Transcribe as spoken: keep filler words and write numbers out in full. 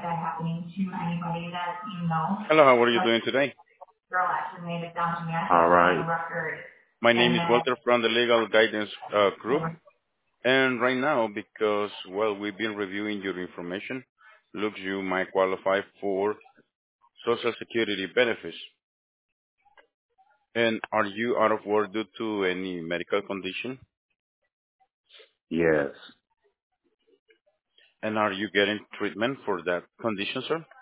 that happening to anybody that you know. Hello, how are you But doing today? the girl actually made it down to me. I All have it on the right. record. My name And is then Walter from the Legal Guidance uh, Group. over And right now, because, well, we've been reviewing your information, looks you might qualify for Social Security benefits. And are you out of work due to any medical condition? Yes. And are you getting treatment for that condition, sir?